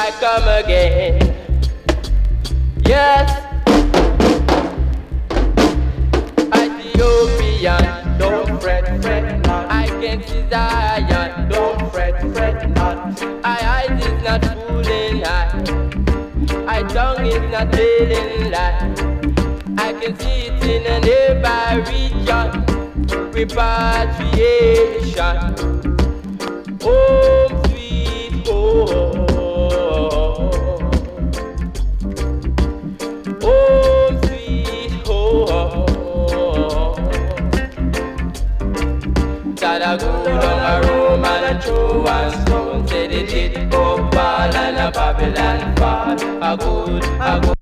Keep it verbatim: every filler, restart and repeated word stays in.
I come again. Yes, Ethiopian, don't fret, fret not. I can see Zion, don't fret, fret not. I eyes is not fooling I, I tongue is not telling lie. I can see it in a nearby region. Repatriation, home sweet home, home sweet home. That I go down a Rome and a throw and stone. Say they did go fall and a Babylon fall. A good, a good.